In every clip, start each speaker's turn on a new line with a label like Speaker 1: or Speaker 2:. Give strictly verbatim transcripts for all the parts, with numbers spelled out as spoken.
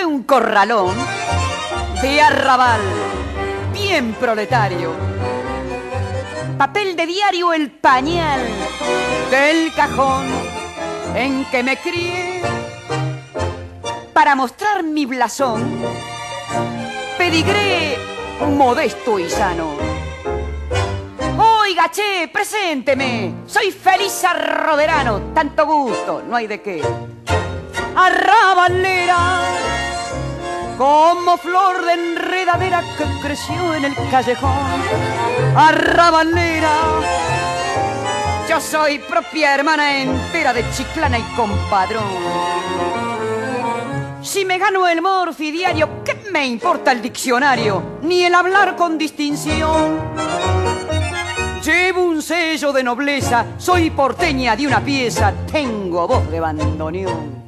Speaker 1: un corralón de arrabal, bien proletario. Papel de diario el pañal del cajón en que me crié. Para mostrar mi blasón, pedigré modesto y sano. Oiga, che, presénteme, soy feliz arroderano, tanto gusto, no hay de qué. Arrabalera, como flor de enredadera que creció en el callejón. Arrabalera, yo soy propia hermana entera de Chiclana y compadrón. Si me gano el morfi diario, ¿qué me importa el diccionario? Ni el hablar con distinción. Llevo un sello de nobleza, soy porteña de una pieza, tengo voz de bandoneón.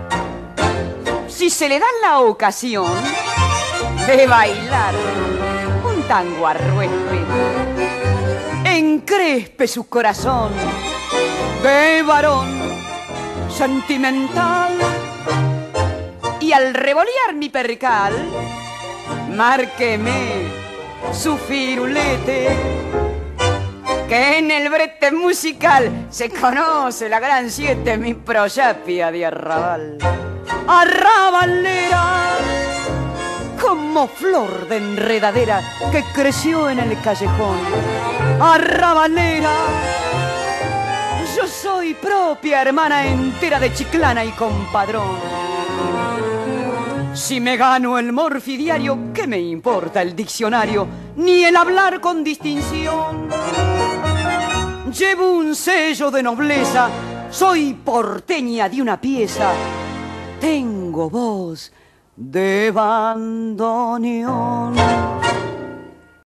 Speaker 1: Si se le da la ocasión de bailar un tango a ruepe, encrespe su corazón de varón sentimental. Y al revolear mi percal, márqueme su firulete, que en el brete musical se conoce la gran siete, mi proyapia de arrabal. Arrabalera, como flor de enredadera que creció en el callejón. Arrabalera, yo soy propia hermana entera de Chiclana y compadrón. Si me gano el morfi diario, ¿qué me importa el diccionario? Ni el hablar con distinción. Llevo un sello de nobleza, soy porteña de una pieza, tengo voz de bandoneón.